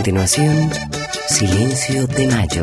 continuación, Silencio de Mayo.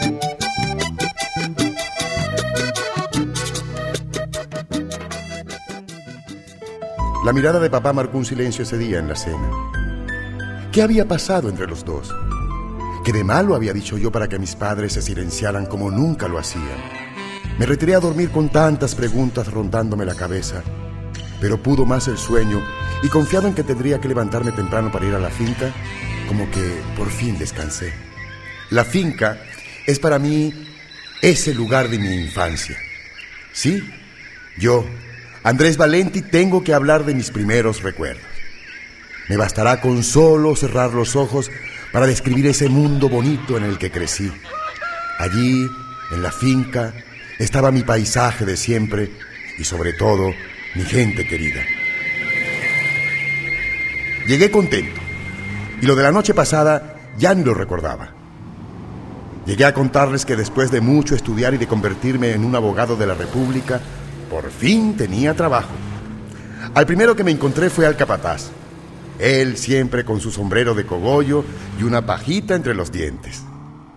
La mirada de papá marcó un silencio ese día en la cena. ¿Qué había pasado entre los dos? ¿Qué de malo había dicho yo para que mis padres se silenciaran como nunca lo hacían? Me retiré a dormir con tantas preguntas rondándome la cabeza, pero pudo más el sueño y confiado en que tendría que levantarme temprano para ir a la finca, como que por fin descansé. La finca es para mí ese lugar de mi infancia. Sí, yo, Andrés Valenti, tengo que hablar de mis primeros recuerdos. Me bastará con solo cerrar los ojos para describir ese mundo bonito en el que crecí. Allí, en la finca, estaba mi paisaje de siempre y sobre todo mi gente querida. Llegué contento y lo de la noche pasada ya ni lo recordaba. Llegué a contarles que después de mucho estudiar y de convertirme en un abogado de la República, por fin tenía trabajo. Al primero que me encontré fue al capataz. Él siempre con su sombrero de cogollo y una pajita entre los dientes.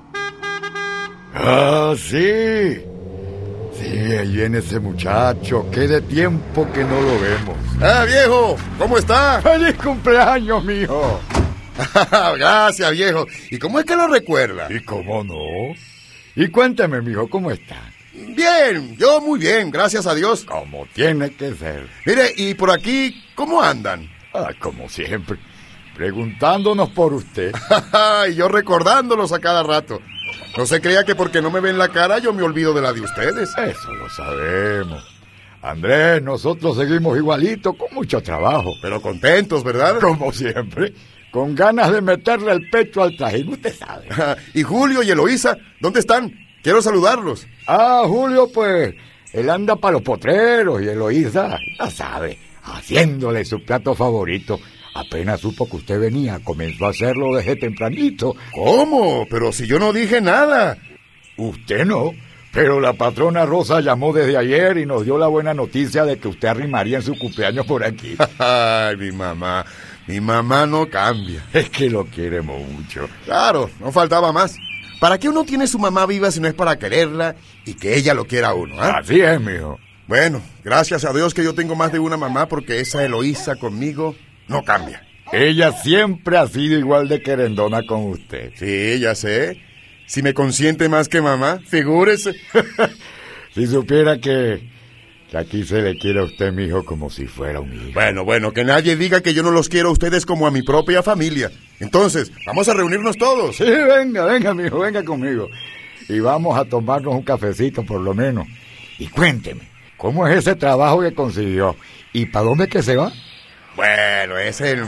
¡Ah, sí! Sí, ahí viene ese muchacho. ¡Qué de tiempo que no lo vemos! ¡Ah, viejo! ¿Cómo está? ¡Feliz cumpleaños, mijo! Gracias, viejo. ¿Y cómo es que lo recuerda? ¿Y cómo no? Y cuéntame, mijo, ¿cómo está? Bien, yo muy bien, gracias a Dios. Como tiene que ser. Mire, y por aquí, ¿cómo andan? Ah, como siempre, preguntándonos por usted. Y yo recordándolos a cada rato. No se crea que porque no me ven la cara yo me olvido de la de ustedes. Eso lo sabemos. Andrés, nosotros seguimos igualito, con mucho trabajo. Pero contentos, ¿verdad? Como siempre, con ganas de meterle el pecho al trajín, usted sabe. ¿Y Julio y Eloísa, dónde están? Quiero saludarlos. Ah, Julio, pues, él anda para los potreros y Eloísa, ya sabe, haciéndole su plato favorito. Apenas supo que usted venía, comenzó a hacerlo desde tempranito. ¿Cómo? Pero si yo no dije nada. Usted no, pero la patrona Rosa llamó desde ayer y nos dio la buena noticia de que usted arrimaría en su cumpleaños por aquí. Ay, mi mamá no cambia. Es que lo queremos mucho. Claro, no faltaba más. ¿Para qué uno tiene su mamá viva si no es para quererla y que ella lo quiera a uno, eh? Así es, mijo. Bueno, gracias a Dios que yo tengo más de una mamá porque esa Eloísa conmigo no cambia. Ella siempre ha sido igual de querendona con usted. Sí, ya sé. Si me consiente más que mamá, figúrese. Si supiera que aquí se le quiere a usted, mijo, como si fuera un hijo. Bueno, que nadie diga que yo no los quiero a ustedes como a mi propia familia. Entonces, vamos a reunirnos todos. Sí, venga, mijo, venga conmigo. Y vamos a tomarnos un cafecito por lo menos. Y cuénteme, ¿cómo es ese trabajo que consiguió? ¿Y para dónde que se va? Bueno, es el...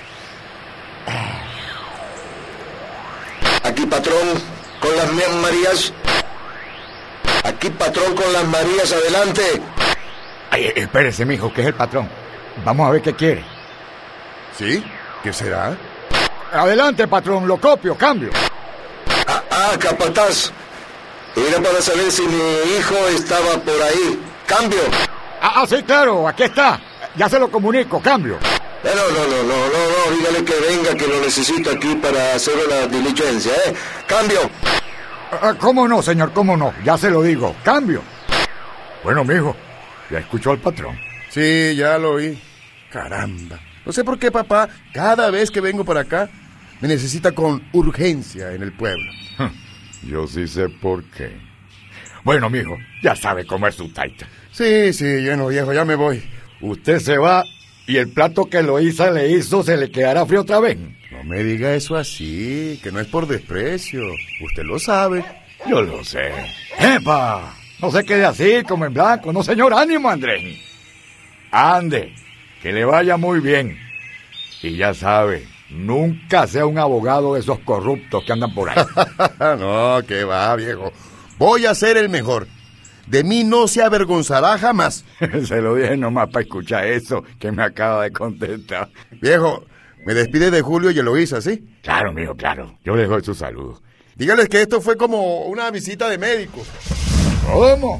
Aquí, patrón, con las Marías. Aquí, patrón, con las Marías, adelante. Ay, espérese, mijo, que es el patrón. Vamos a ver qué quiere. ¿Sí? ¿Qué será? Adelante, patrón, lo copio, cambio. Capataz. Era para saber si mi hijo estaba por ahí. Cambio. Sí, claro, aquí está. Ya se lo comunico, cambio. No, dígale que venga, que lo necesito aquí para hacer una diligencia, ¿eh? Cambio. ¿Cómo no, señor? ¿Cómo no? Ya se lo digo, cambio. Bueno, mijo, ¿ya escuchó al patrón? Sí, ya lo oí. Caramba. No sé por qué papá, cada vez que vengo por acá, me necesita con urgencia en el pueblo. Yo sí sé por qué. Bueno, mijo, ya sabe cómo es su taita. Sí, bueno, viejo, ya me voy. Usted se va y el plato que Eloísa le hizo se le quedará frío otra vez. No me diga eso así, que no es por desprecio. Usted lo sabe. Yo lo sé. ¡Epa! No se quede así, como en blanco. No, señor, ánimo, Andrés. Ande, que le vaya muy bien. Y ya sabe, nunca sea un abogado de esos corruptos que andan por ahí. No, que va, viejo. Voy a ser el mejor. De mí no se avergonzará jamás. Se lo dije nomás para escuchar eso que me acaba de contestar. Viejo, me despide de Julio y Eloísa, ¿sí? Claro, mijo, claro. Yo les doy su saludo. Dígales que esto fue como una visita de médico. ¿Cómo?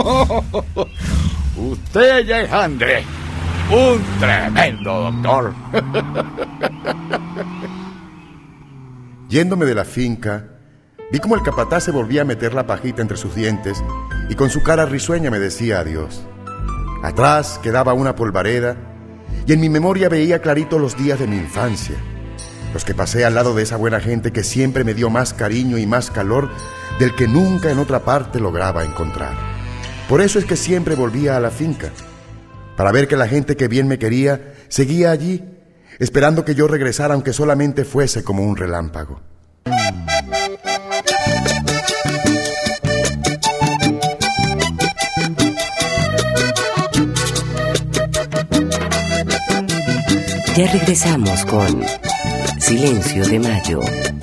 Usted ya es Andrés. Un tremendo doctor. Yéndome de la finca, vi como el capataz se volvía a meter la pajita entre sus dientes y con su cara risueña me decía adiós. Atrás quedaba una polvareda y en mi memoria veía clarito los días de mi infancia, los que pasé al lado de esa buena gente que siempre me dio más cariño y más calor del que nunca en otra parte lograba encontrar. Por eso es que siempre volvía a la finca, para ver que la gente que bien me quería seguía allí, esperando que yo regresara aunque solamente fuese como un relámpago. Ya regresamos con Silencio de Mayo.